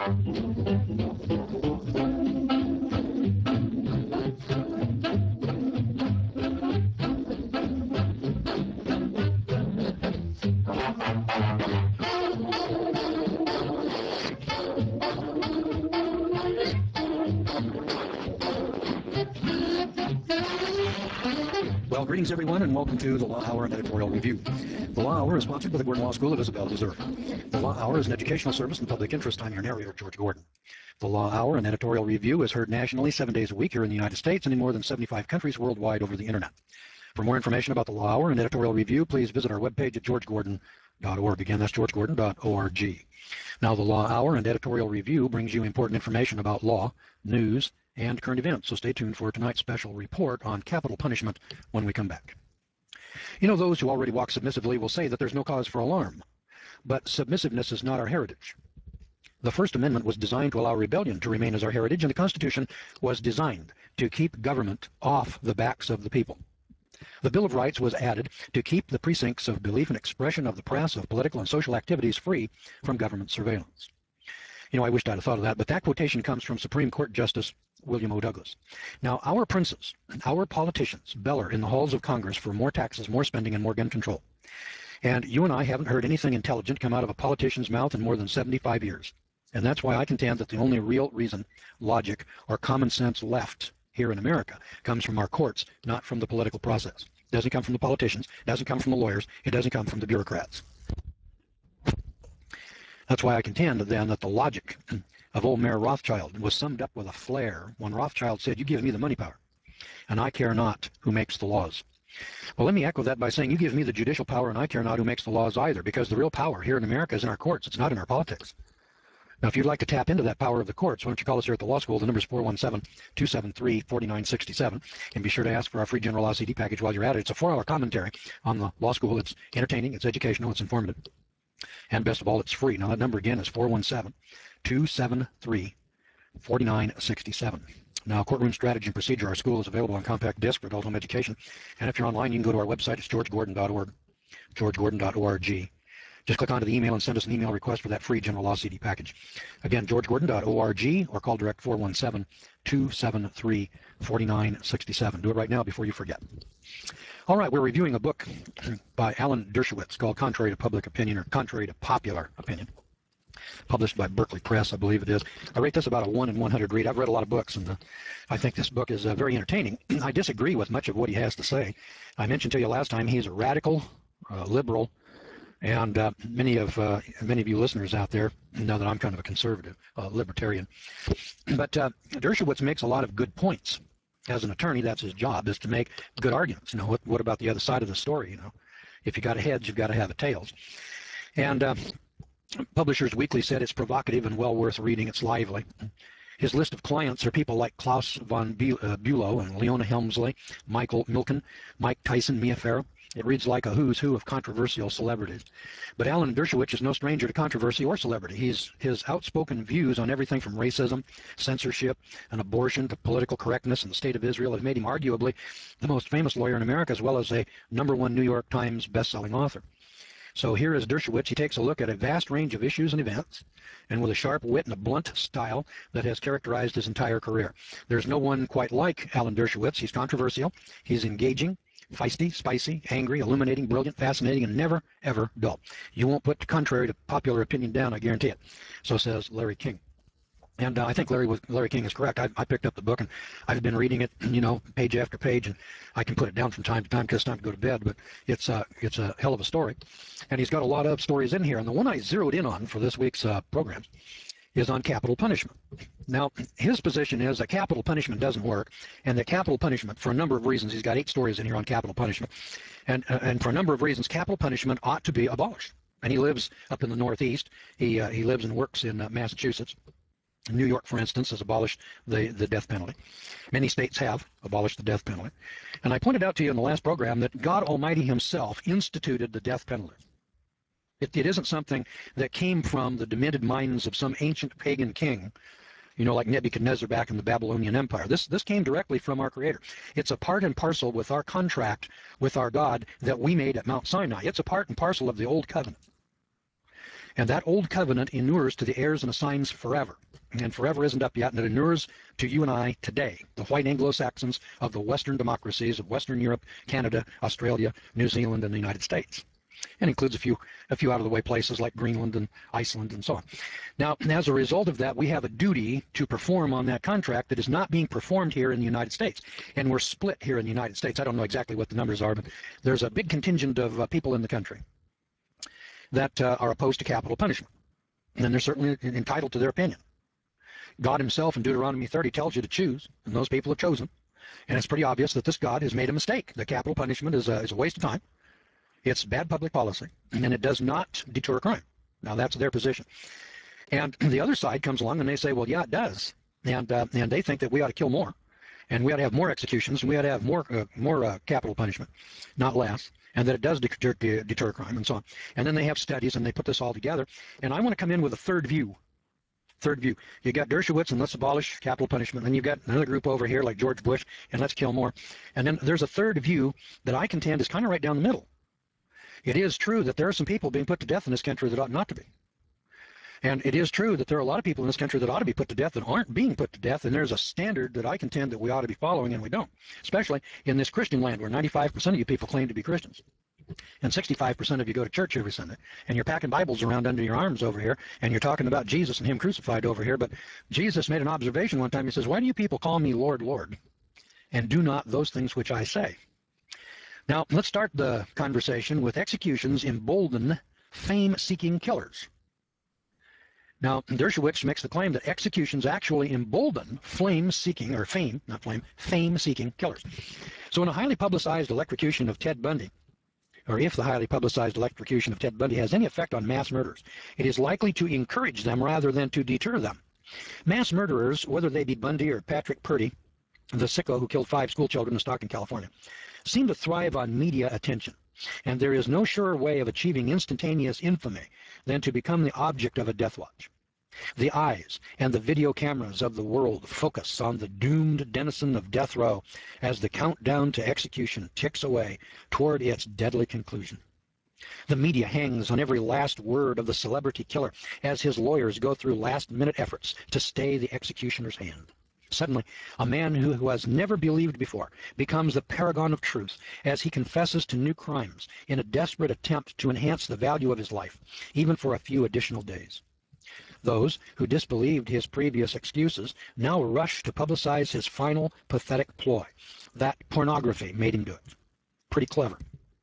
Well, greetings everyone, and welcome to the Law Hour and Editorial Review. The Law Hour is sponsored by the Gordon Law School of Isabel, Missouri. The Law Hour is an educational service in the public interest. I'm your narrator, George Gordon. The Law Hour and Editorial Review is heard nationally 7 days a week here in the United States and in more than 75 countries worldwide over the internet. For more information about the Law Hour and Editorial Review, please visit our webpage at georgegordon.org. Again, that's georgegordon.org. Now, the Law Hour and Editorial Review brings you important information about law, news, and current events, so stay tuned for tonight's special report on capital punishment when we come back. You know, those who already walk submissively will say that there's no cause for alarm, but submissiveness is not our heritage. The First Amendment was designed to allow rebellion to remain as our heritage, and the Constitution was designed to keep government off the backs of the people. The Bill of Rights was added to keep the precincts of belief and expression of the press, of political and social activities free from government surveillance. You know, I wished I'd have thought of that, but that quotation comes from Supreme Court Justice William O. Douglas. Now, our princes, our politicians, beller in the halls of Congress for more taxes, more spending, and more gun control. And you and I haven't heard anything intelligent come out of a politician's mouth in more than 75 years. And that's why I contend that the only real reason logic or common sense left here in America comes from our courts, not from the political process. It doesn't come from the politicians, it doesn't come from the lawyers, it doesn't come from the bureaucrats. That's why I contend then that the logic of old Mayor Rothschild was summed up with a flair when Rothschild said, "You give me the money power, and I care not who makes the laws." Well, let me echo that by saying, you give me the judicial power, and I care not who makes the laws either, because the real power here in America is in our courts. It's not in our politics. Now, if you'd like to tap into that power of the courts, why don't you call us here at the law school? The number is 417-273-4967. And be sure to ask for our free general law CD package while you're at it. It's a 4-hour commentary on the law school. It's entertaining, it's educational, it's informative. And best of all, it's free. Now, that number again is 417-273-4967. Now, Courtroom Strategy and Procedure, our school is available on compact disc for adult home education. And if you're online, you can go to our website. It's georgegordon.org, georgegordon.org. Just click onto the email and send us an email request for that free general law CD package. Again, georgegordon.org, or call direct 417-273-4967. Do it right now before you forget. All right, we're reviewing a book by Alan Dershowitz called Contrary to Public Opinion, or Contrary to Popular Opinion, published by Berkeley Press, I believe it is. I rate this about a 1 in 100 read. I've read a lot of books, and I think this book is very entertaining. I disagree with much of what he has to say. I mentioned to you last time he's a radical, liberal, and many of you listeners out there know that I'm kind of a conservative, libertarian. But Dershowitz makes a lot of good points. As an attorney, that's his job, is to make good arguments. You know, what about the other side of the story? You know, if you got a heads, you've got to have a tails. And Publishers Weekly said it's provocative and well worth reading. It's lively. His list of clients are people like Klaus von Bülow and Leona Helmsley, Michael Milken, Mike Tyson, Mia Farrow. It reads like a who's who of controversial celebrities. But Alan Dershowitz is no stranger to controversy or celebrity. His outspoken views on everything from racism, censorship, and abortion to political correctness and the state of Israel have made him arguably the most famous lawyer in America, as well as a #1 New York Times best-selling author. So here is Dershowitz. He takes a look at a vast range of issues and events, and with a sharp wit and a blunt style that has characterized his entire career. There's no one quite like Alan Dershowitz. He's controversial, he's engaging, feisty, spicy, angry, illuminating, brilliant, fascinating, and never, ever dull. You won't put contrary to popular opinion down, I guarantee it. So says Larry King. And I think Larry King is correct. I picked up the book, and I've been reading it, you know, page after page, and I can put it down from time to time because it's time to go to bed, but it's a hell of a story. And he's got a lot of stories in here, and the one I zeroed in on for this week's program is on capital punishment. Now, his position is that capital punishment doesn't work, and that capital punishment, for a number of reasons, he's got 8 stories in here on capital punishment, and for a number of reasons, capital punishment ought to be abolished. And he lives up in the Northeast. He lives and works in Massachusetts. New York, for instance, has abolished the death penalty. Many states have abolished the death penalty. And I pointed out to you in the last program that God Almighty himself instituted the death penalty. It isn't something that came from the demented minds of some ancient pagan king, you know, like Nebuchadnezzar back in the Babylonian Empire. This came directly from our Creator. It's a part and parcel with our contract with our God that we made at Mount Sinai. It's a part and parcel of the Old Covenant. And that old covenant inures to the heirs and assigns forever. And forever isn't up yet, and it inures to you and I today, the white Anglo-Saxons of the Western democracies of Western Europe, Canada, Australia, New Zealand, and the United States. And includes a few out-of-the-way places like Greenland and Iceland and so on. Now, as a result of that, we have a duty to perform on that contract that is not being performed here in the United States. And we're split here in the United States. I don't know exactly what the numbers are, but there's a big contingent of people in the country that are opposed to capital punishment. And they're certainly entitled to their opinion. God himself in Deuteronomy 30 tells you to choose, and those people have chosen. And it's pretty obvious that this God has made a mistake. The capital punishment is a waste of time. It's bad public policy, and it does not deter crime. Now, that's their position. And the other side comes along and they say, well, yeah, it does. And they think that we ought to kill more, and we ought to have more executions, and we ought to have more capital punishment, not less, and that it does deter crime and so on. And then they have studies, and they put this all together. And I want to come in with a third view. You got Dershowitz and let's abolish capital punishment. Then you've got another group over here like George Bush and let's kill more. And then there's a third view that I contend is kind of right down the middle. It is true that there are some people being put to death in this country that ought not to be. And it is true that there are a lot of people in this country that ought to be put to death that aren't being put to death. And there's a standard that I contend that we ought to be following, and we don't. Especially in this Christian land where 95% of you people claim to be Christians. And 65% of you go to church every Sunday, and you're packing Bibles around under your arms over here, and you're talking about Jesus and him crucified over here. But Jesus made an observation one time. He says, why do you people call me Lord, Lord, and do not those things which I say? Now, let's start the conversation with executions embolden fame-seeking killers. Now, Dershowitz makes the claim that executions actually embolden fame-seeking killers. So in a highly publicized electrocution of Ted Bundy, or if the highly publicized electrocution of Ted Bundy has any effect on mass murderers, it is likely to encourage them rather than to deter them. Mass murderers, whether they be Bundy or Patrick Purdy, the sicko who killed 5 schoolchildren in Stockton, California, seem to thrive on media attention. And there is no surer way of achieving instantaneous infamy than to become the object of a death watch. The eyes and the video cameras of the world focus on the doomed denizen of death row as the countdown to execution ticks away toward its deadly conclusion. The media hangs on every last word of the celebrity killer as his lawyers go through last-minute efforts to stay the executioner's hand. Suddenly, a man who has never believed before becomes the paragon of truth as he confesses to new crimes in a desperate attempt to enhance the value of his life, even for a few additional days. Those who disbelieved his previous excuses now rush to publicize his final pathetic ploy. That pornography made him do it. Pretty clever.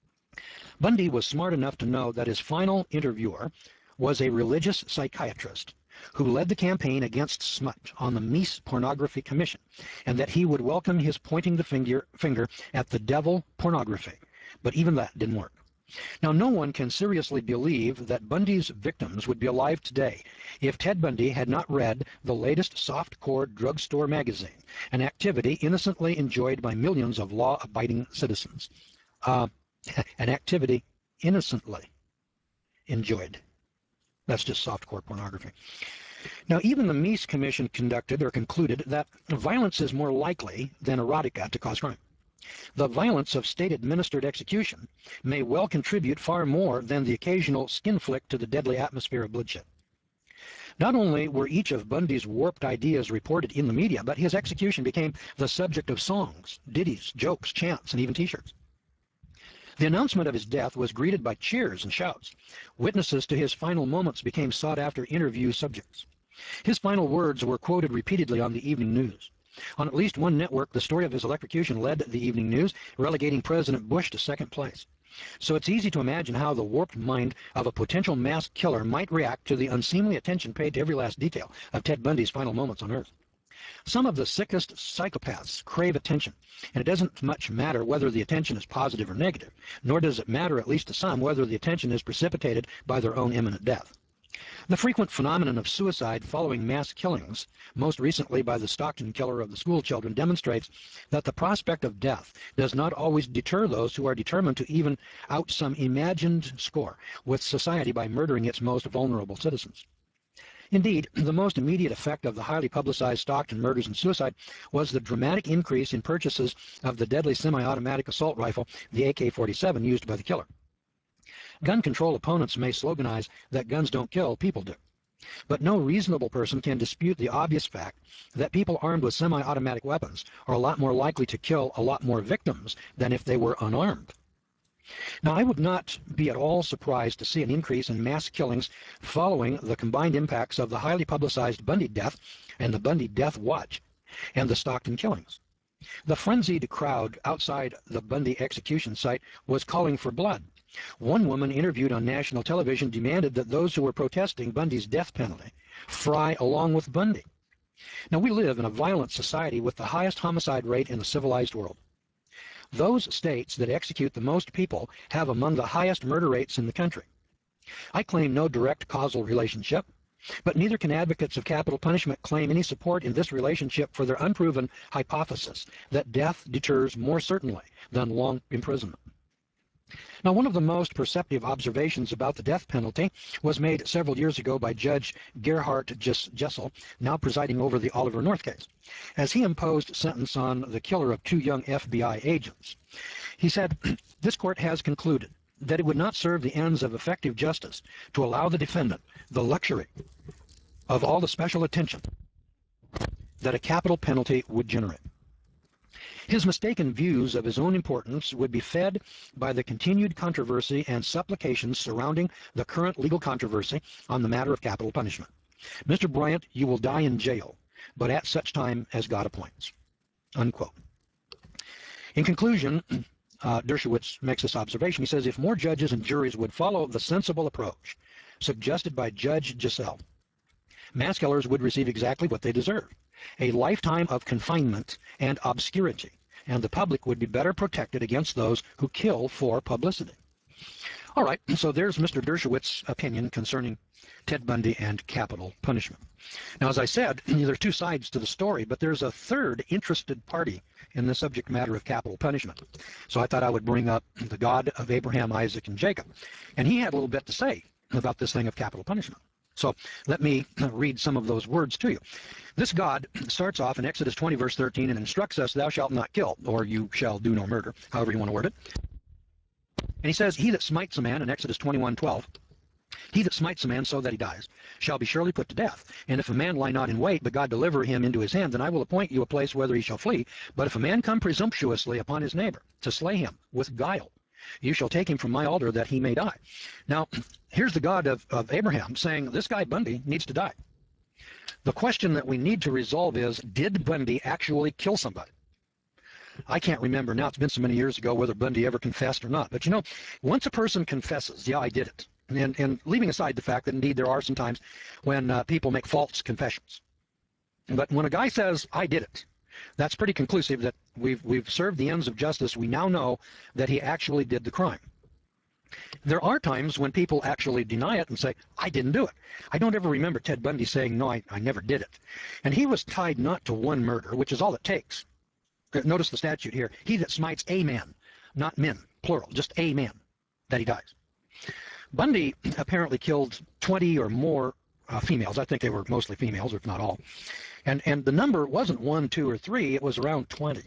Bundy was smart enough to know that his final interviewer was a religious psychiatrist who led the campaign against smut on the Mies Pornography Commission, and that he would welcome his pointing the finger at the devil pornography. But even that didn't work. Now, no one can seriously believe that Bundy's victims would be alive today if Ted Bundy had not read the latest soft-core drugstore magazine, an activity innocently enjoyed by millions of law-abiding citizens. An activity innocently enjoyed. That's just softcore pornography. Now, even the Mies Commission concluded that violence is more likely than erotica to cause crime. The violence of state-administered execution may well contribute far more than the occasional skin flick to the deadly atmosphere of bloodshed. Not only were each of Bundy's warped ideas reported in the media, but his execution became the subject of songs, ditties, jokes, chants, and even t-shirts. The announcement of his death was greeted by cheers and shouts. Witnesses to his final moments became sought-after interview subjects. His final words were quoted repeatedly on the evening news. On at least one network, the story of his electrocution led the evening news, relegating President Bush to second place. So it's easy to imagine how the warped mind of a potential mass killer might react to the unseemly attention paid to every last detail of Ted Bundy's final moments on Earth. Some of the sickest psychopaths crave attention, and it doesn't much matter whether the attention is positive or negative, nor does it matter, at least to some, whether the attention is precipitated by their own imminent death. The frequent phenomenon of suicide following mass killings, most recently by the Stockton killer of the schoolchildren, demonstrates that the prospect of death does not always deter those who are determined to even out some imagined score with society by murdering its most vulnerable citizens. Indeed, the most immediate effect of the highly publicized Stockton murders and suicide was the dramatic increase in purchases of the deadly semi-automatic assault rifle, the AK-47, used by the killer. Gun control opponents may sloganize that guns don't kill, people do. But no reasonable person can dispute the obvious fact that people armed with semi-automatic weapons are a lot more likely to kill a lot more victims than if they were unarmed. Now, I would not be at all surprised to see an increase in mass killings following the combined impacts of the highly publicized Bundy death and the Bundy Death Watch and the Stockton killings. The frenzied crowd outside the Bundy execution site was calling for blood. One woman interviewed on national television demanded that those who were protesting Bundy's death penalty fry along with Bundy. Now, we live in a violent society with the highest homicide rate in the civilized world. Those states that execute the most people have among the highest murder rates in the country. I claim no direct causal relationship, but neither can advocates of capital punishment claim any support in this relationship for their unproven hypothesis that death deters more certainly than long imprisonment. Now, one of the most perceptive observations about the death penalty was made several years ago by Judge Gerhard Jessel, now presiding over the Oliver North case, as he imposed sentence on the killer of 2 young FBI agents. He said, "This court has concluded that it would not serve the ends of effective justice to allow the defendant the luxury of all the special attention that a capital penalty would generate." His mistaken views of his own importance would be fed by the continued controversy and supplications surrounding the current legal controversy on the matter of capital punishment. "Mr. Bryant, you will die in jail, but at such time as God appoints." Unquote. In conclusion, Dershowitz makes this observation. He says, if more judges and juries would follow the sensible approach suggested by Judge Giselle, mass killers would receive exactly what they deserve: a lifetime of confinement and obscurity, and the public would be better protected against those who kill for publicity. All right, so there's Mr. Dershowitz's opinion concerning Ted Bundy and capital punishment. Now, as I said, there are 2 sides to the story, but there's a third interested party in the subject matter of capital punishment. So I thought I would bring up the God of Abraham, Isaac, and Jacob. And he had a little bit to say about this thing of capital punishment. So let me read some of those words to you. This God starts off in Exodus 20, verse 13, and instructs us, "Thou shalt not kill," or "You shall do no murder," however you want to word it. And he says, "He that smites a man," in Exodus 21:12, "he that smites a man so that he dies, shall be surely put to death. And if a man lie not in wait, but God deliver him into his hand, then I will appoint you a place whither he shall flee. But if a man come presumptuously upon his neighbor, to slay him with guile, you shall take him from my altar that he may die." Now, here's the God of Abraham saying this guy Bundy needs to die. The question that we need to resolve is, did Bundy actually kill somebody? I can't remember now, it's been so many years ago, whether Bundy ever confessed or not. But you know, once a person confesses, "Yeah, I did it," and leaving aside the fact that indeed there are some times when people make false confessions, but when a guy says, "I did it," that's pretty conclusive that we've served the ends of justice. We now know that he actually did the crime. There are times when people actually deny it and say, "I didn't do it." I don't ever remember Ted Bundy saying, "No, I never did it." And he was tied not to one murder, which is all it takes. Notice the statute here. "He that smites a man," not men, plural, just a man, that he dies. Bundy apparently killed 20 or more females. I think they were mostly females, if not all. And the number wasn't 1, 2, or 3. It was around 20.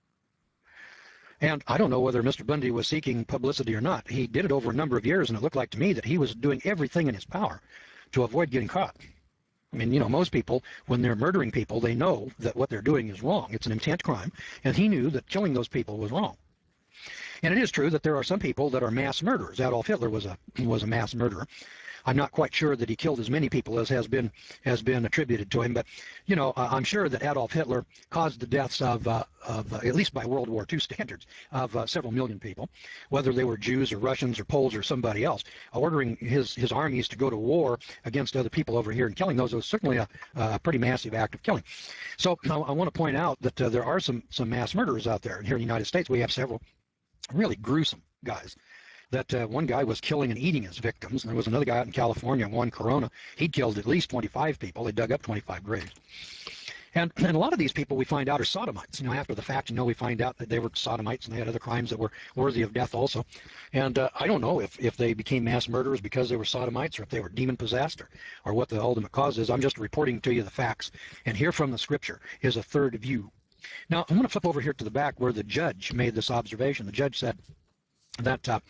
And I don't know whether Mr. Bundy was seeking publicity or not. He did it over a number of years, and it looked like to me that he was doing everything in his power to avoid getting caught. I mean, you know, most people, when they're murdering people, they know that what they're doing is wrong. It's an intent crime, and he knew that killing those people was wrong. And it is true that there are some people that are mass murderers. Adolf Hitler was a mass murderer. I'm not quite sure that he killed as many people as has been attributed to him, but you know, I'm sure that Adolf Hitler caused the deaths of at least by World War II standards, of several million people, whether they were Jews or Russians or Poles or somebody else. Ordering his armies to go to war against other people over here and killing those was certainly a pretty massive act of killing. So I want to point out that there are some mass murderers out there. And here in the United States, we have several really gruesome guys. That one guy was killing and eating his victims, and there was another guy out in California, Juan Corona. He'd killed at least 25 people. They dug up 25 graves. And a lot of these people we find out are sodomites. You know, after the fact, you know, we find out that they were sodomites and they had other crimes that were worthy of death also. And I don't know if they became mass murderers because they were sodomites or if they were demon-possessed or what the ultimate cause is. I'm just reporting to you the facts. And here from the scripture is a third view. Now, I'm going to flip over here to the back where the judge made this observation. The judge said that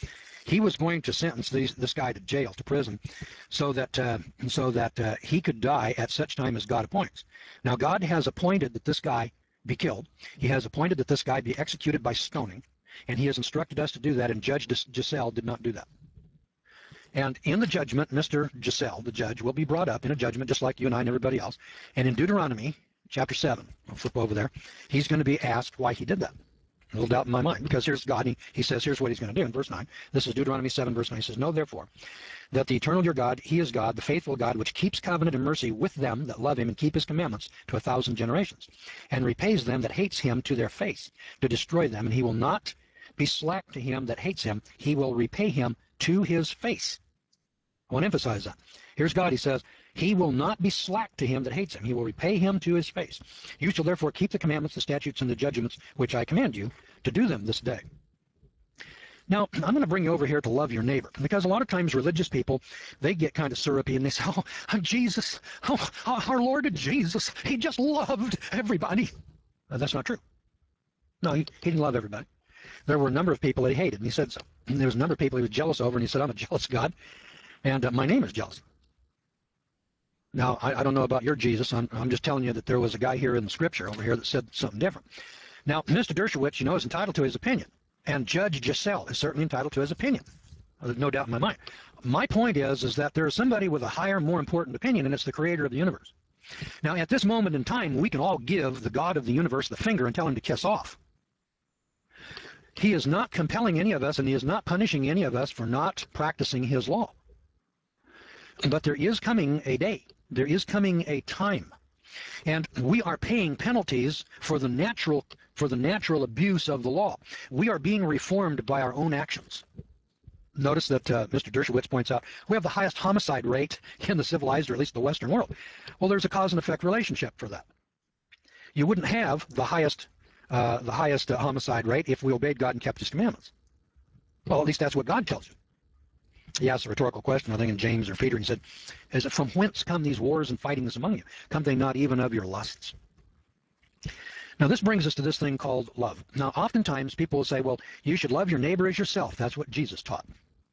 he was going to sentence this guy to jail, to prison, so that he could die at such time as God appoints. Now, God has appointed that this guy be killed. He has appointed that this guy be executed by stoning, and he has instructed us to do that, and Judge Giselle did not do that. And in the judgment, Mr. Giselle, the judge, will be brought up in a judgment just like you and I and everybody else. And in Deuteronomy chapter 7, I'll flip over there, he's going to be asked why he did that. A little doubt in my mind, because here's God, he says, here's what he's going to do in verse 9. This is Deuteronomy 7, verse 9. He says, know therefore that the eternal your God, he is God, the faithful God, which keeps covenant and mercy with them that love him and keep his commandments to 1,000 generations, and repays them that hates him to their face, to destroy them, and he will not be slack to him that hates him. He will repay him to his face. I want to emphasize that. Here's God, he says, he will not be slack to him that hates him. He will repay him to his face. You shall therefore keep the commandments, the statutes, and the judgments which I command you to do them this day. Now, I'm going to bring you over here to love your neighbor, because a lot of times religious people, they get kind of syrupy and they say, oh, Jesus, oh, our Lord Jesus, he just loved everybody. That's not true. No, he didn't love everybody. There were a number of people that he hated, and he said so. And there was a number of people he was jealous over, and he said, I'm a jealous God, and my name is jealous. Now, I don't know about your Jesus. I'm just telling you that there was a guy here in the scripture over here that said something different. Now, Mr. Dershowitz, is entitled to his opinion. And Judge Giselle is certainly entitled to his opinion. There's no doubt in my mind. My point is that there is somebody with a higher, more important opinion, and it's the creator of the universe. Now, at this moment in time, we can all give the God of the universe the finger and tell him to kiss off. He is not compelling any of us, and he is not punishing any of us for not practicing his law. But there is coming a day. There is coming a time, and we are paying penalties for the natural abuse of the law. We are being reformed by our own actions. Notice that Mr. Dershowitz points out we have the highest homicide rate in the civilized, or at least the Western world. Well, there's a cause and effect relationship for that. You wouldn't have the highest homicide rate if we obeyed God and kept his commandments. Well, at least that's what God tells you. He asked a rhetorical question, I think in James or Peter, and he said, from whence come these wars and fightings among you? Come they not even of your lusts? Now, this brings us to this thing called love. Now, oftentimes people will say, well, you should love your neighbor as yourself. That's what Jesus taught.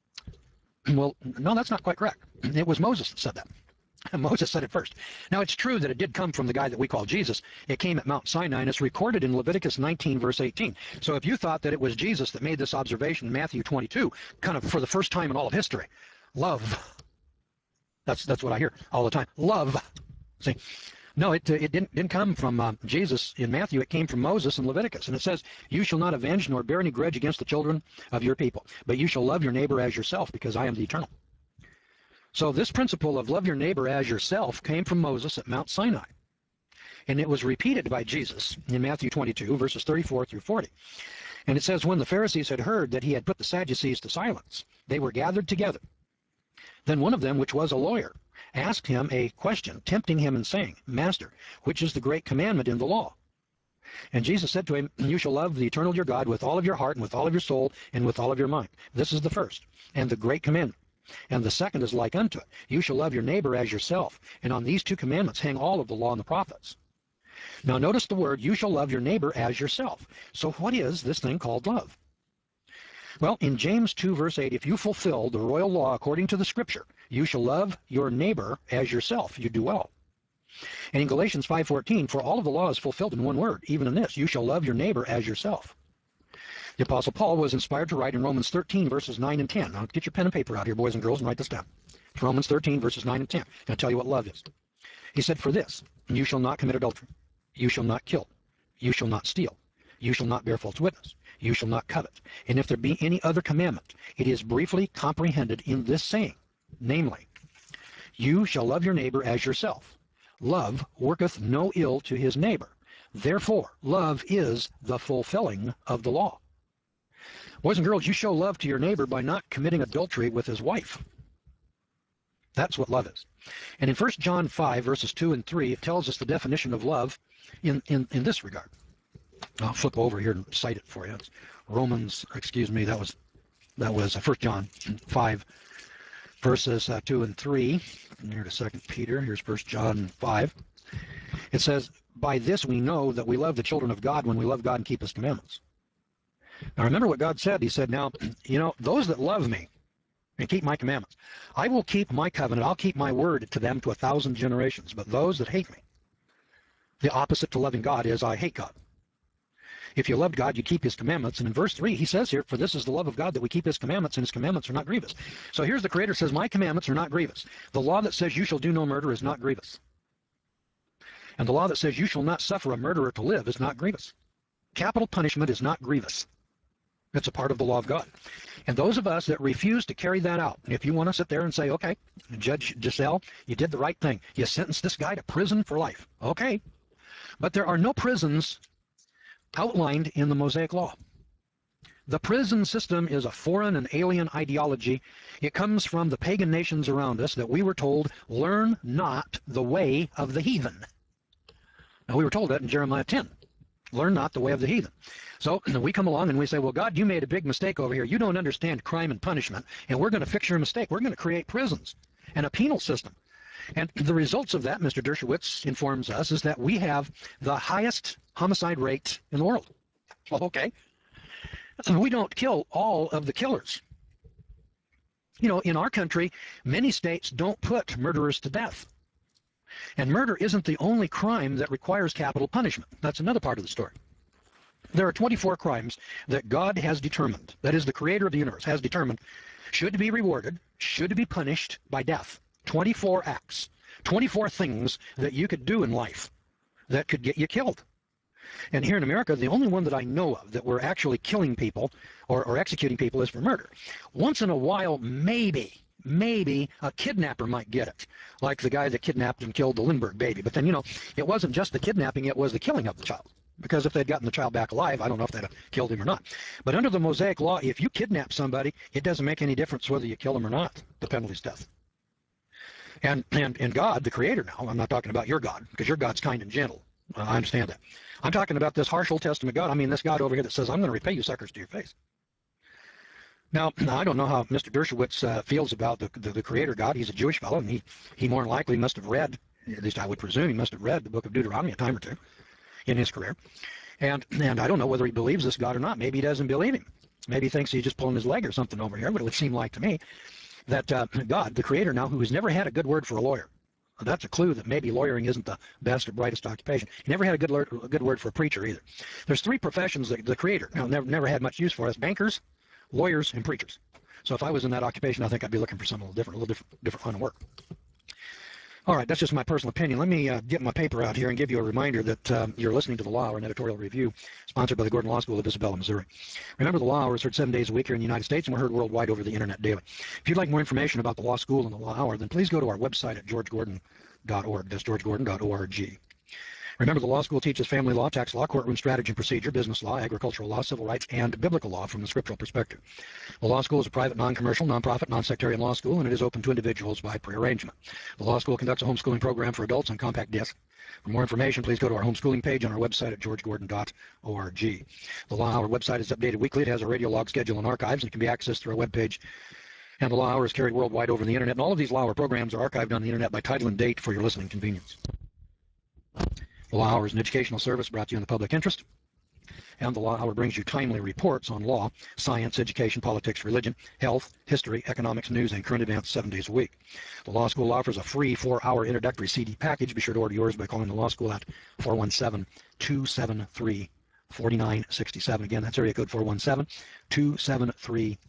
Well, no, that's not quite correct. It was Moses that said that. Moses said it first. Now, it's true that it did come from the guy that we call Jesus. It came at Mount Sinai, and it's recorded in Leviticus 19, verse 18. So if you thought that it was Jesus that made this observation in Matthew 22, kind of for the first time in all of history, love. That's what I hear all the time. Love. See? No, it didn't come from Jesus in Matthew. It came from Moses in Leviticus. And it says, you shall not avenge nor bear any grudge against the children of your people, but you shall love your neighbor as yourself, because I am the eternal. So this principle of love your neighbor as yourself came from Moses at Mount Sinai. And it was repeated by Jesus in Matthew 22, verses 34 through 40. And it says, when the Pharisees had heard that he had put the Sadducees to silence, they were gathered together. Then one of them, which was a lawyer, asked him a question, tempting him and saying, Master, which is the great commandment in the law? And Jesus said to him, you shall love the eternal your God with all of your heart and with all of your soul and with all of your mind. This is the first and the great commandment. And the second is like unto it. You shall love your neighbor as yourself. And on these two commandments hang all of the law and the prophets. Now notice the word, you shall love your neighbor as yourself. So what is this thing called love? Well, in James 2, verse 8, if you fulfill the royal law according to the scripture, you shall love your neighbor as yourself. You do well. And in Galatians 5:14, for all of the law is fulfilled in one word, even in this, you shall love your neighbor as yourself. The Apostle Paul was inspired to write in Romans 13, verses 9 and 10. Now, get your pen and paper out here, boys and girls, and write this down. It's Romans 13, verses 9 and 10. And I'll tell you what love is. He said, for this, you shall not commit adultery. You shall not kill. You shall not steal. You shall not bear false witness. You shall not covet. And if there be any other commandment, it is briefly comprehended in this saying, namely, you shall love your neighbor as yourself. Love worketh no ill to his neighbor. Therefore, love is the fulfilling of the law. Boys and girls, you show love to your neighbor by not committing adultery with his wife. That's what love is. And in 1 John 5, verses 2 and 3, it tells us the definition of love in this regard. I'll flip over here and cite it for you. It's Romans, that was 1 John 5, verses 2 and 3. And here to 2 Peter. Here's 1 John 5. It says, by this we know that we love the children of God when we love God and keep his commandments. Now remember what God said. He said, now, those that love me and keep my commandments, I will keep my covenant. I'll keep my word to them to 1,000 generations. But those that hate me, the opposite to loving God is I hate God. If you loved God, you keep his commandments. And in verse 3, he says here, for this is the love of God, that we keep his commandments, and his commandments are not grievous. So here's the Creator says, my commandments are not grievous. The law that says you shall do no murder is not grievous. And the law that says you shall not suffer a murderer to live is not grievous. Capital punishment is not grievous. It's a part of the law of God. And those of us that refuse to carry that out, if you want to sit there and say, okay, Judge Giselle, you did the right thing. You sentenced this guy to prison for life. Okay. But there are no prisons outlined in the Mosaic Law. The prison system is a foreign and alien ideology. It comes from the pagan nations around us that we were told, learn not the way of the heathen. Now, we were told that in Jeremiah 10. Learn not the way of the heathen. So we come along and we say, well, God, you made a big mistake over here. You don't understand crime and punishment, and we're going to fix your mistake. We're going to create prisons and a penal system. And the results of that, Mr. Dershowitz informs us, is that we have the highest homicide rate in the world. Well, okay. We don't kill all of the killers. In our country, many states don't put murderers to death. And murder isn't the only crime that requires capital punishment. That's another part of the story. There are 24 crimes that God has determined, that is, the Creator of the universe has determined, should be rewarded, should be punished by death. 24 acts, 24 things that you could do in life that could get you killed. And here in America, the only one that I know of that we're actually killing people or executing people is for murder. Once in a while, maybe a kidnapper might get it, like the guy that kidnapped and killed the Lindbergh baby. But then, it wasn't just the kidnapping, it was the killing of the child. Because if they'd gotten the child back alive, I don't know if they'd have killed him or not. But under the Mosaic Law, if you kidnap somebody, it doesn't make any difference whether you kill them or not. The penalty's death. And God, the Creator now, I'm not talking about your God, because your God's kind and gentle. I understand that. I'm talking about this harsh Old Testament God. I mean, this God over here that says, I'm going to repay you suckers to your face. Now, I don't know how Mr. Dershowitz feels about the Creator God. He's a Jewish fellow, and he more than likely must have read, at least I would presume, he must have read the book of Deuteronomy a time or two in his career. And I don't know whether he believes this God or not. Maybe he doesn't believe him. Maybe he thinks he's just pulling his leg or something over here, but it would seem like to me that God, the Creator now, who has never had a good word for a lawyer, that's a clue that maybe lawyering isn't the best or brightest occupation. He never had a good word for a preacher either. There's three professions that the Creator never had much use for us: bankers, lawyers, and preachers. So if I was in that occupation, I think I'd be looking for something a little different kind of work. All right, that's just my personal opinion. Let me get my paper out here and give you a reminder that you're listening to The Law Hour, an editorial review sponsored by the Gordon Law School of Isabella, Missouri. Remember, The Law Hour is heard 7 days a week here in the United States, and we're heard worldwide over the internet daily. If you'd like more information about the law school and The Law Hour, then please go to our website at georgegordon.org. That's georgegordon.org. Remember, the law school teaches family law, tax law, courtroom strategy and procedure, business law, agricultural law, civil rights, and biblical law from the scriptural perspective. The law school is a private, non-commercial, non-profit, non-sectarian law school, and it is open to individuals by prearrangement. The law school conducts a homeschooling program for adults on compact disc. For more information, please go to our homeschooling page on our website at georgegordon.org. The Law Hour website is updated weekly. It has a radio log schedule and archives, and it can be accessed through our webpage. And the Law Hour is carried worldwide over the internet, and all of these Law Hour programs are archived on the internet by title and date for your listening convenience. The Law Hour is an educational service brought to you in the public interest, and the Law Hour brings you timely reports on law, science, education, politics, religion, health, history, economics, news, and current events 7 days a week. The Law School offers a free 4-hour introductory CD package. Be sure to order yours by calling the Law School at 417-273-4967. Again, that's area code 417-273-4967.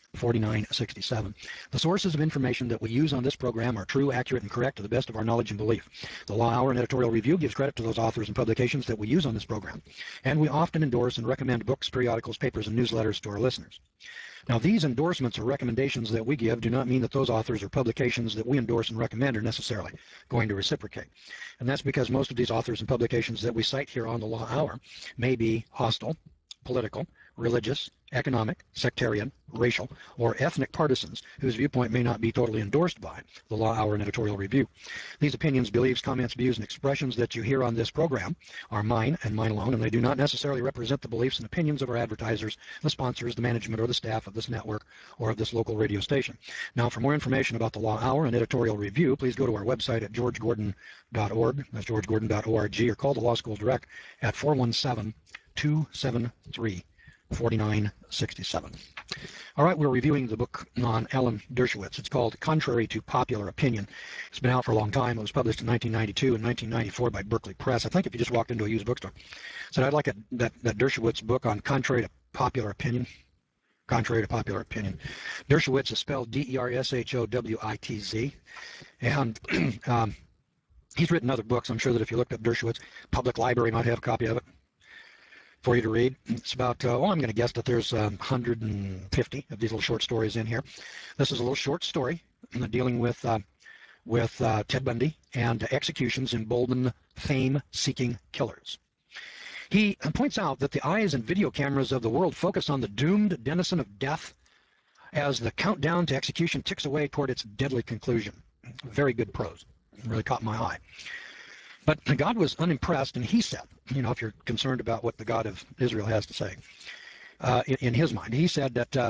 The sources of information that we use on this program are true, accurate, and correct to the best of our knowledge and belief. The Law Hour and editorial review gives credit to those authors and publications that we use on this program, and we often endorse and recommend books, periodicals, papers, and newsletters to our listeners. Now, these endorsements or recommendations that we give do not mean that those authors or publications that we endorse and recommend are necessarily going to reciprocate. And that's because most of these authors and publications that we cite here on the Law Hour may be hostile, political, religious, economic, sectarian, racial, or ethnic partisans whose viewpoint may not be totally endorsed by the Law Hour and editorial review. These opinions, beliefs, comments, views, and expressions that you hear on this program are mine and mine alone, and they do not necessarily represent the beliefs and opinions of our advertisers, the sponsors, the management, or the staff of this network or of this local radio station. Now, for more information about the Law Hour and editorial review, please go to our website at georgegordon.org. That's georgegordon.org, or call the Law School direct at 417-273-4967. 4967. All right, we're reviewing the book on Alan Dershowitz. It's called Contrary to Popular Opinion. It's been out for a long time. It was published in 1992 and 1994 by Berkeley Press. I think if you just walked into a used bookstore, said, I'd like that Dershowitz book on Contrary to Popular Opinion. Contrary to Popular Opinion. Dershowitz is spelled D-E-R-S-H-O-W-I-T-Z. And he's written other books. I'm sure that if you looked up Dershowitz, Public Library might have a copy of it for you to read. It's about, I'm going to guess that there's 150 of these little short stories in here. This is a little short story dealing with Ted Bundy and executions embolden fame-seeking killers. He points out that the eyes and video cameras of the world focus on the doomed denizen of death as the countdown to execution ticks away toward its deadly conclusion. Very good prose. Really caught my eye. But God was unimpressed, and he said, if you're concerned about what the God of Israel has to say, in his mind, he said that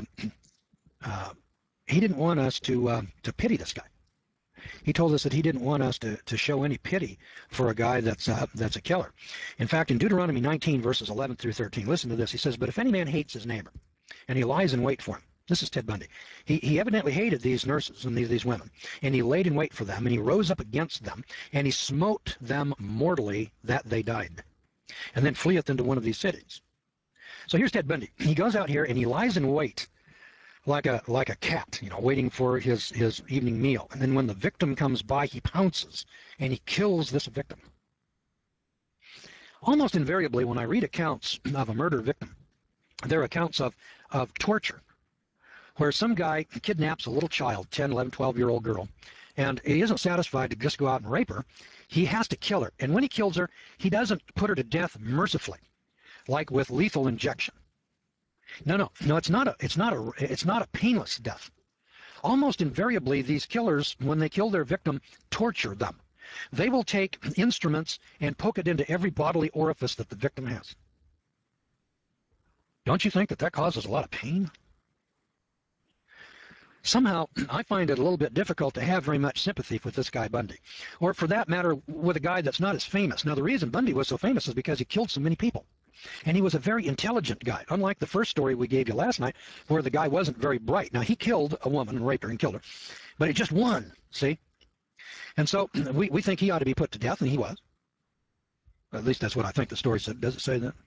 he didn't want us to pity this guy. He told us that he didn't want us to show any pity for a guy that's a killer. In fact, in Deuteronomy 19, verses 11 through 13, listen to this. He says, but if any man hates his neighbor, and he lies in wait for him, this is Ted Bundy. He evidently hated these nurses and these women, and he laid in wait for them, and he rose up against them, and he smote them mortally that they died, and then fleeth into one of these cities. So here's Ted Bundy. He goes out here, and he lies in wait like a cat, waiting for his evening meal. And then when the victim comes by, he pounces, and he kills this victim. Almost invariably, when I read accounts of a murder victim, they're accounts of torture, where some guy kidnaps a little child, 10, 11, 12-year-old girl, and he isn't satisfied to just go out and rape her. He has to kill her. And when he kills her, he doesn't put her to death mercifully, like with lethal injection. No, it's not a painless death. Almost invariably, these killers, when they kill their victim, torture them. They will take instruments and poke it into every bodily orifice that the victim has. Don't you think that causes a lot of pain? Somehow, I find it a little bit difficult to have very much sympathy with this guy Bundy, or for that matter, with a guy that's not as famous. Now, the reason Bundy was so famous is because he killed so many people. And he was a very intelligent guy, unlike the first story we gave you last night, where the guy wasn't very bright. Now, he killed a woman and raped her and killed her, but he just won, see? And so we think he ought to be put to death, and he was. At least that's what I think the story said. Does it say that?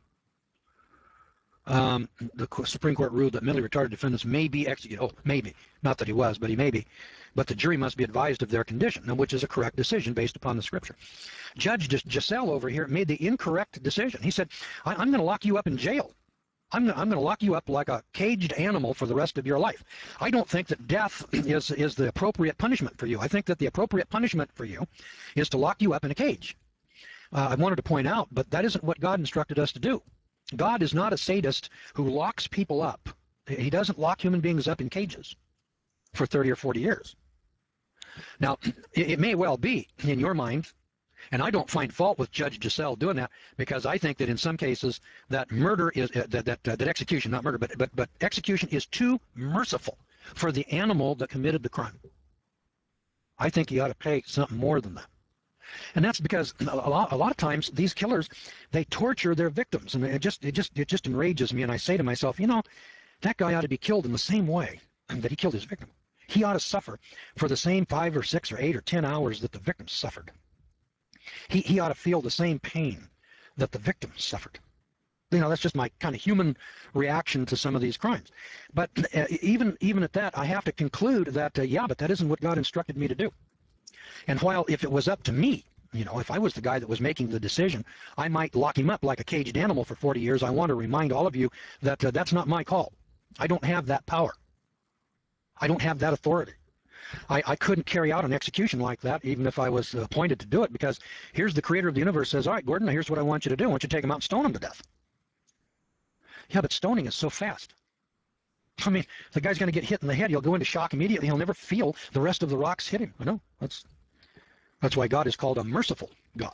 The Supreme Court ruled that mentally retarded defendants may be executed. Oh, maybe. Not that he was, but he may be. But the jury must be advised of their condition, which is a correct decision based upon the scripture. Judge Giselle over here made the incorrect decision. He said, I'm going to lock you up in jail. I'm going to lock you up like a caged animal for the rest of your life. I don't think that death is the appropriate punishment for you. I think that the appropriate punishment for you is to lock you up in a cage. I wanted to point out, but that isn't what God instructed us to do. God is not a sadist who locks people up. He doesn't lock human beings up in cages for 30 or 40 years. Now, it may well be in your mind, and I don't find fault with Judge Giselle doing that, because I think that in some cases that murder is that execution, not murder, but execution is too merciful for the animal that committed the crime. I think he ought to pay something more than that. And that's because a lot of times these killers, they torture their victims, and it just enrages me. And I say to myself, that guy ought to be killed in the same way that he killed his victim. He ought to suffer for the same 5 or 6 or 8 or 10 hours that the victim suffered. He ought to feel the same pain that the victim suffered. That's just my kind of human reaction to some of these crimes. But even at that, I have to conclude that but that isn't what God instructed me to do. And while if it was up to me, if I was the guy that was making the decision, I might lock him up like a caged animal for 40 years. I want to remind all of you that that's not my call. I don't have that power. I don't have that authority. I couldn't carry out an execution like that, even if I was appointed to do it, because here's the creator of the universe says, all right, Gordon, here's what I want you to do. I want you to take him out and stone him to death. Yeah, but stoning is so fast. I mean, the guy's going to get hit in the head. He'll go into shock immediately. He'll never feel the rest of the rocks hit him. I know. That's why God is called a merciful God.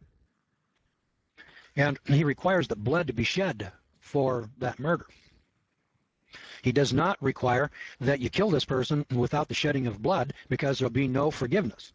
And he requires the blood to be shed for that murder. He does not require that you kill this person without the shedding of blood, because there'll be no forgiveness.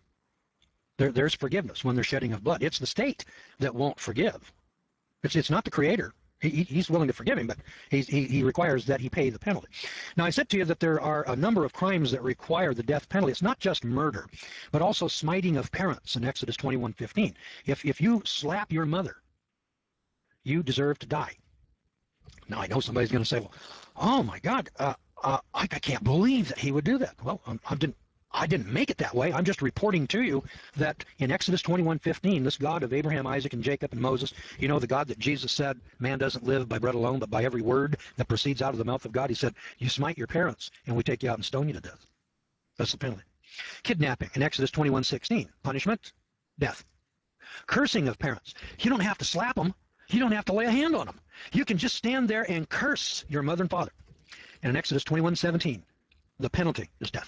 There's forgiveness when there's shedding of blood. It's the state that won't forgive. It's not the creator. He's willing to forgive him, but he requires that he pay the penalty. Now, I said to you that there are a number of crimes that require the death penalty. It's not just murder, but also smiting of parents in Exodus 21:15. If you slap your mother, you deserve to die. Now, I know somebody's going to say, well, oh my God, I can't believe that he would do that. Well, I didn't make it that way. I'm just reporting to you that in Exodus 21:15, this God of Abraham, Isaac, and Jacob and Moses, you know, the God that Jesus said, man doesn't live by bread alone, but by every word that proceeds out of the mouth of God. He said, you smite your parents, and we take you out and stone you to death. That's the penalty. Kidnapping in Exodus 21:16, punishment, death. Cursing of parents. You don't have to slap them. You don't have to lay a hand on them. You can just stand there and curse your mother and father. And in Exodus 21:17, the penalty is death.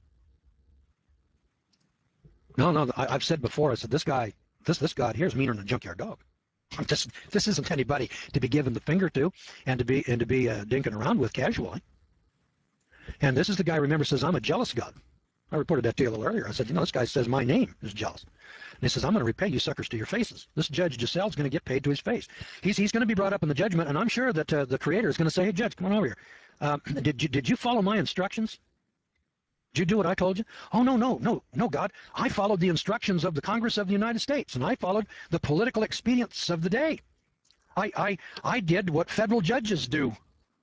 No, I've said before, I said, this God here is meaner than a junkyard dog. This isn't anybody to be given the finger to and to be dinking around with casually. And this is the guy, remember, says, I'm a jealous God. I reported that to you a little earlier. I said, you know, this guy says my name is jealous. And he says, I'm going to repay you suckers to your faces. This Judge Giselle is going to get paid to his face. He's going to be brought up in the judgment, and I'm sure that the Creator is going to say, hey, Judge, come on over here. Did you follow my instructions? Did you do what I told you? Oh, no, God. I followed the instructions of the Congress of the United States, and I followed the political expedients of the day. I did what federal judges do.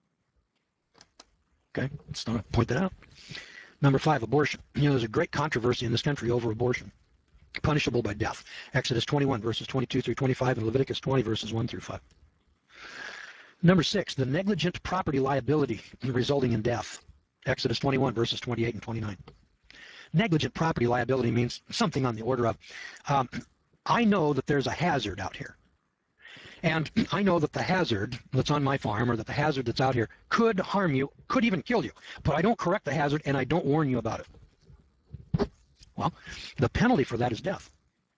Okay, let's point that out. Number 5, abortion. You know, there's a great controversy in this country over abortion. Punishable by death. Exodus 21, verses 22 through 25, and Leviticus 20, verses 1 through 5. Number 6, the negligent property liability resulting in death. Exodus 21, verses 28 and 29. Negligent property liability means something on the order of, I know that there's a hazard out here. And I know that the hazard that's on my farm or that the hazard that's out here could harm you, could even kill you. But I don't correct the hazard and I don't warn you about it. Well, the penalty for that is death.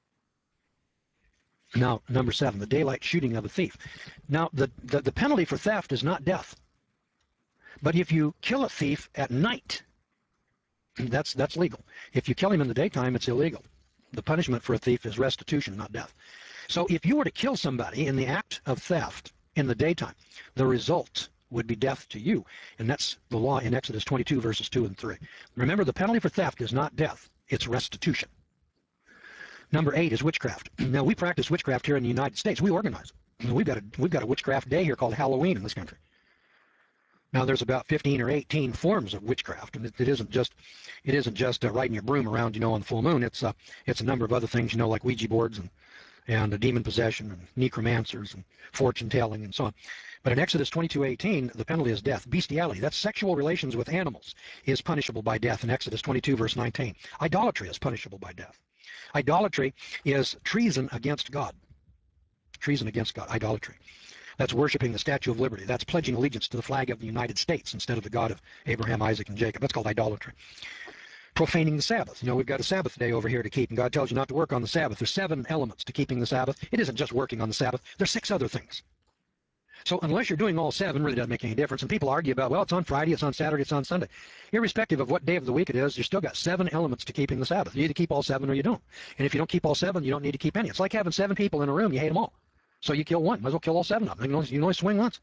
Now, number 7, the daylight shooting of a thief. Now, the penalty for theft is not death. But if you kill a thief at night, that's legal. If you kill him in the daytime, it's illegal. The punishment for a thief is restitution, not death. So if you were to kill somebody in the act of theft in the daytime, the result would be death to you. And that's the law in Exodus 22, verses 2 and 3. Remember, the penalty for theft is not death. It's restitution. Number 8 is witchcraft. Now, we practice witchcraft here in the United States. We organize it. We've got a witchcraft day here called Halloween in this country. Now, there's about 15 or 18 forms of witchcraft, and it isn't just riding your broom around, you know, on the full moon. It's a number of other things, you know, like Ouija boards and demon possession and necromancers and fortune telling and so on. But in Exodus 22:18, the penalty is death. Bestiality, that's sexual relations with animals, is punishable by death in Exodus 22, verse 19. Idolatry is punishable by death. Idolatry is treason against God. Treason against God, idolatry. That's worshiping the Statue of Liberty. That's pledging allegiance to the flag of the United States instead of the God of Abraham, Isaac, and Jacob. That's called idolatry. Profaning the Sabbath. You know, we've got a Sabbath day over here to keep, and God tells you not to work on the Sabbath. There's 7 elements to keeping the Sabbath. It isn't just working on the Sabbath. There's 6 other things. So unless you're doing all 7, it really doesn't make any difference. And people argue about, well, it's on Friday, it's on Saturday, it's on Sunday. Irrespective of what day of the week it is, you've still got 7 elements to keeping the Sabbath. You either keep all 7 or you don't. And if you don't keep all 7, you don't need to keep any. It's like having 7 people in a room. You hate them all. So you kill one. Might as well kill all 7 of them. You can only swing once.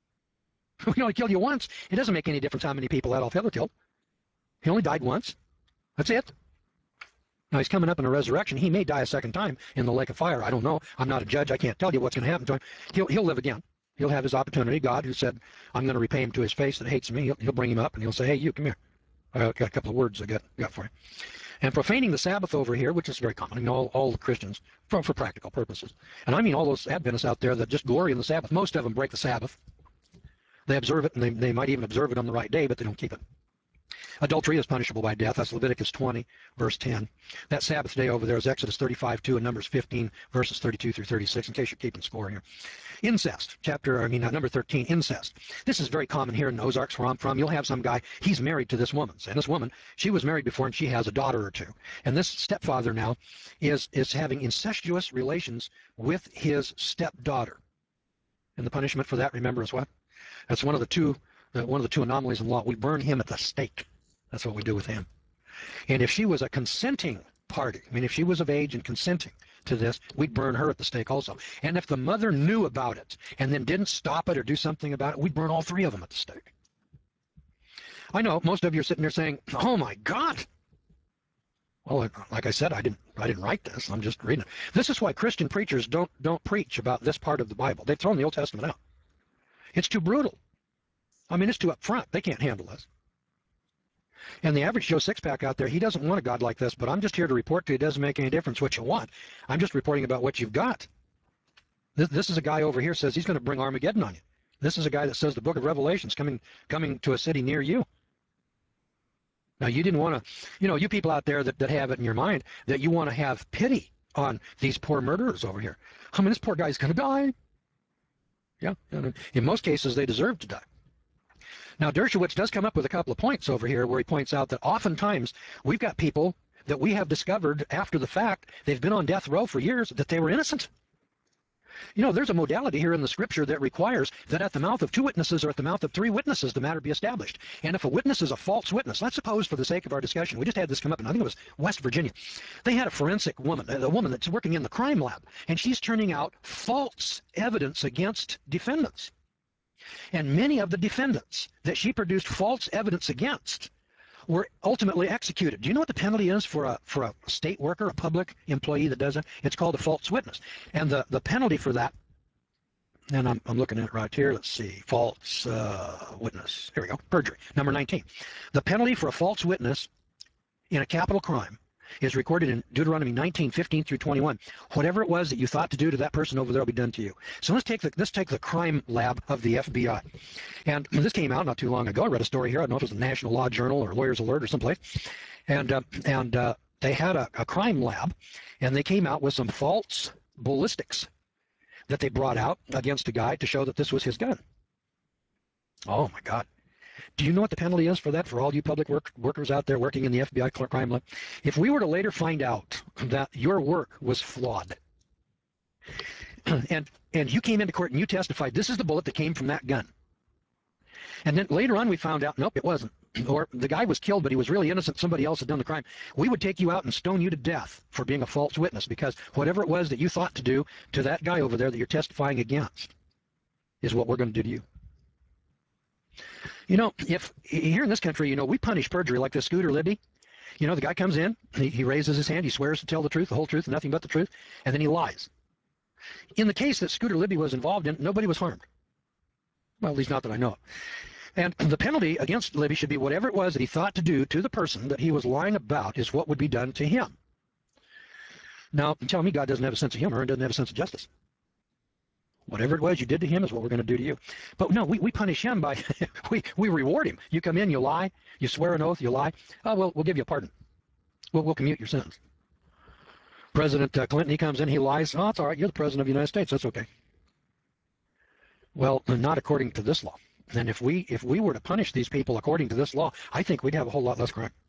We only kill you once. It doesn't make any difference how many people Adolf Hitler killed. He only died once. That's it. Now he's coming up in a resurrection. He may die a second time in the lake of fire. I don't know. I'm not a judge. I can't tell you what's going to happen to him. He'll live again. He'll have his opportunity. God, who said, I'm going to repay him to his face that hates me, he'll bring him up and he'll say, hey, you, come here. I got a couple of words I got for you. And profaning the Sabbath over here, which is very common, you know, all the Christians, for practical purposes. And I mean all those Adventists out there that just glory in the Sabbath. Most of them break the Sabbath. They observe it, and they might even observe it on the right day, but they don't keep it. Adultery is punishable by death. That's Leviticus 20, verse 10. That Sabbath day over there is Exodus 35:2 and Numbers 15, verses 32 through 36, in case you're keeping score here. Incest, number 13, incest. This is very common here in the Ozarks where I'm from. You'll have some guy, he's married to this woman. And this woman, she was married before and she has a daughter or 2. And this stepfather now is having incestuous relations with his stepdaughter. And the punishment for that, remember, is what? That's one of the two anomalies in law. We burn him at the stake. That's what we do with him. And if she was a consenting party. I mean, if she was of age and consenting to this, we'd burn her at the stake also. And if the mother knew about it and then didn't stop it or do something about it, we'd burn all three of them at the stake. I know most of you are sitting there saying, "Oh my God!" Well, like I said, I didn't write this. I'm just reading it. This is why Christian preachers don't preach about this part of the Bible. They've thrown the Old Testament out. It's too brutal. I mean, it's too upfront. They can't handle this. And the average Joe Sixpack out there, he doesn't want a God like this, but I'm just here to report to you it doesn't make any difference what you want. I'm just reporting about what you've got. This is a guy over here says he's going to bring Armageddon on you. This is a guy that says the book of Revelation's coming to a city near you. Now, you didn't want to, you people out there that have it in your mind that you want to have pity on these poor murderers over here. I mean, this poor guy's going to die. Yeah, in most cases, they deserve to die. Now, Dershowitz does come up with a couple of points over here where he points out that oftentimes we've got people that we have discovered after the fact, they've been on death row for years, that they were innocent. There's a modality here in the scripture that requires that at the mouth of two witnesses or at the mouth of three witnesses, the matter be established. And if a witness is a false witness, let's suppose for the sake of our discussion, we just had this come up, and I think it was West Virginia. They had a forensic woman, a woman that's working in the crime lab, and she's turning out false evidence against defendants. And many of the defendants that she produced false evidence against were ultimately executed. Do you know what the penalty is for a state worker, a public employee that does it? It's called a false witness. And the penalty for that, and I'm looking at it right here. Let's see, false witness. Here we go, perjury, number 19. The penalty for a false witness in a capital crime is recorded in Deuteronomy 19:15 through 21. Whatever it was that you thought to do to that person over there will be done to you. So let's take the crime lab of the FBI. And this came out not too long ago. I read a story here. I don't know if it was the National Law Journal or Lawyers Alert or someplace. And they had a crime lab, and they came out with some false ballistics that they brought out against a guy to show that this was his gun. Oh my God. Do you know what the penalty is for that, for all you public workers out there working in the FBI crime lab? If we were to later find out that your work was flawed, and you came into court and you testified, this is the bullet that came from that gun, and then later on we found out, nope, it wasn't, or the guy was killed but he was really innocent, somebody else had done the crime, we would take you out and stone you to death for being a false witness, because whatever it was that you thought to do to that guy over there that you're testifying against is what we're going to do to you. If here in this country, we punish perjury like this Scooter Libby. The guy comes in, he raises his hand, he swears to tell the truth, the whole truth, and nothing but the truth, and then he lies. In the case that Scooter Libby was involved in, nobody was harmed. Well, at least not that I know of. And the penalty against Libby should be whatever it was that he thought to do to the person that he was lying about is what would be done to him. Now, tell me God doesn't have a sense of humor and doesn't have a sense of justice. Whatever it was you did to him is what we're going to do to you. But no, we punish him by, we reward him. You come in, you lie, you swear an oath, you lie. Oh, well, we'll give you a pardon. We'll commute your sentence. President Clinton, he comes in, he lies. Oh, it's all right, you're the president of the United States, that's okay. Well, not according to this law. And if we were to punish these people according to this law, I think we'd have a whole lot less crime.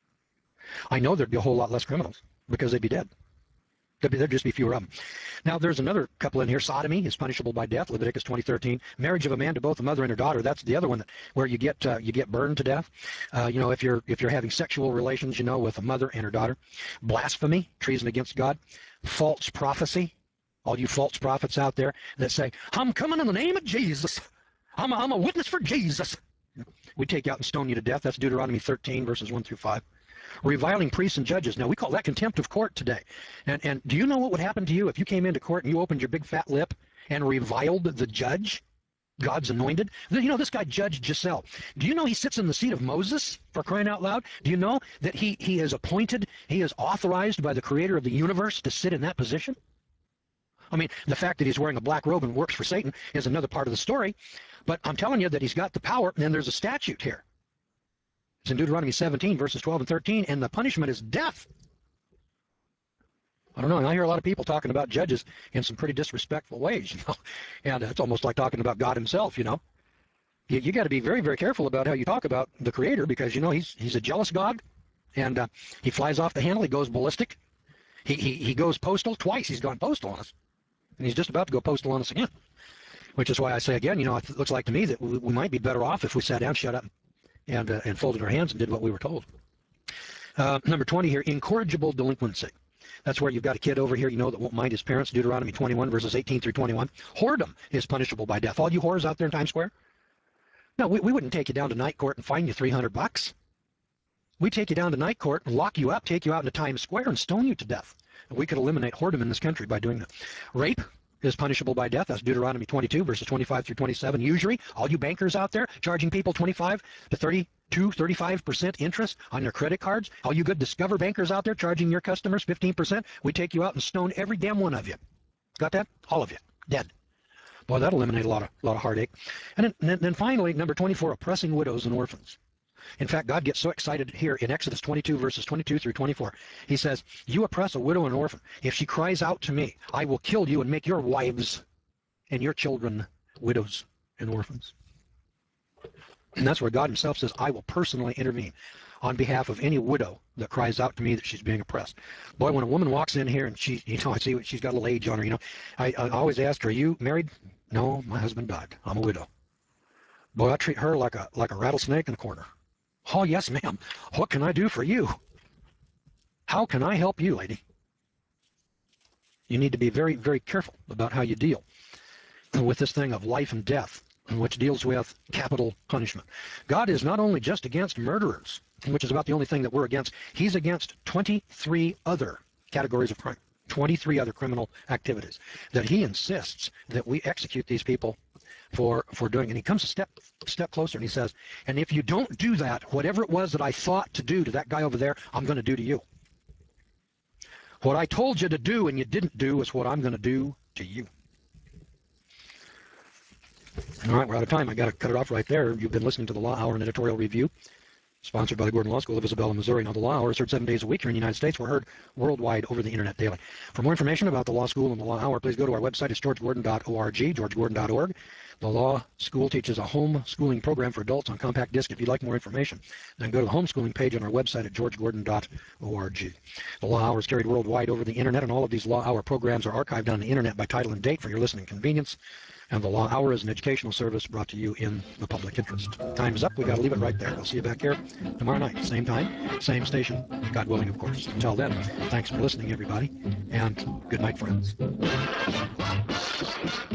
I know there'd be a whole lot less criminals because they'd be dead. There'd just be fewer of them. Now, there's another couple in here. Sodomy is punishable by death, Leviticus 20:13. Marriage of a man to both a mother and her daughter. That's the other one where you get burned to death. If you're having sexual relations, with a mother and her daughter. Blasphemy, treason against God. False prophecy. All you false prophets out there that say, "I'm coming in the name of Jesus. I'm a witness for Jesus." We take out and stone you to death. That's Deuteronomy 13, verses 1 through 5. Reviling priests and judges. Now, we call that contempt of court today. And do you know what would happen to you if you came into court and you opened your big fat lip and reviled the judge, God's anointed? This guy, Judge Giselle. Do you know he sits in the seat of Moses, for crying out loud? Do you know that he is appointed, he is authorized by the creator of the universe to sit in that position? I mean, the fact that he's wearing a black robe and works for Satan is another part of the story. But I'm telling you that he's got the power, and there's a statute here. It's in Deuteronomy 17, verses 12 and 13, and the punishment is death. I don't know. I hear a lot of people talking about judges in some pretty disrespectful ways, and it's almost like talking about God himself, You got to be very, very careful about how you talk about the Creator because, he's a jealous God, and he flies off the handle. He goes ballistic. He goes postal. Twice he's gone postal on us, and he's just about to go postal on us again, which is why I say again, it looks like to me that we might be better off if we sat down, shut up, and folded our hands and did what we were told. Number 20 here, incorrigible delinquency. That's where you've got a kid over here, you know, that won't mind his parents. Deuteronomy 21, verses 18 through 21. Whoredom is punishable by death. All you whores out there in Times Square? No, we wouldn't take you down to night court and fine you $300. We'd take you down to night court and lock you up, take you out into Times Square and stone you to death. And we could eliminate whoredom in this country by doing that. Rape is punishable by death. That's Deuteronomy 22, verses 25 through 27. Usury, all you bankers out there charging people 25 to 35% interest on their credit cards. All you good Discover bankers out there charging your customers 15%. We take you out and stone every damn one of you. Got that? All of you. Dead. Boy, that'll eliminate a lot of heartache. And then finally, number 24, oppressing widows and orphans. In fact, God gets so excited here in Exodus 22, verses 22 through 24. He says, you oppress a widow and an orphan. If she cries out to me, I will kill you and make your wives and your children widows and orphans. And that's where God himself says, I will personally intervene on behalf of any widow that cries out to me that she's being oppressed. Boy, when a woman walks in here and she, you know, I see she's got a little age on her, you know, I always ask her, are you married? No, my husband died. I'm a widow. Boy, I treat her like a rattlesnake in a corner. Oh, yes, ma'am. What can I do for you? How can I help you, lady? You need to be very, very careful about how you deal with this thing of life and death, which deals with capital punishment. God is not only just against murderers, which is about the only thing that we're against. He's against 23 other categories of crime, 23 other criminal activities that he insists that we execute these people for doing. And he comes a step closer and he says, and if you don't do that, whatever it was that I thought to do to that guy over there, I'm going to do to you. What I told you to do and you didn't do is what I'm going to do to you. All right, we're out of time. I got to cut it off right there. You've been listening to the Law Hour and Editorial Review, sponsored by the Gordon Law School of Isabella, Missouri. Now, the Law Hour is heard 7 days a week here in the United States. We're heard worldwide over the internet daily. For more information about the Law School and the Law Hour, please go to our website. It's georgegordon.org, georgegordon.org. The Law School teaches a homeschooling program for adults on compact disc. If you'd like more information, then go to the homeschooling page on our website at georgegordon.org. The Law Hour is carried worldwide over the internet, and all of these Law Hour programs are archived on the internet by title and date for your listening convenience. And the Law Hour is an educational service brought to you in the public interest. Time is up. We got to leave it right there. We'll see you back here tomorrow night. Same time, same station, God willing, of course. Until then, thanks for listening, everybody, and good night, friends.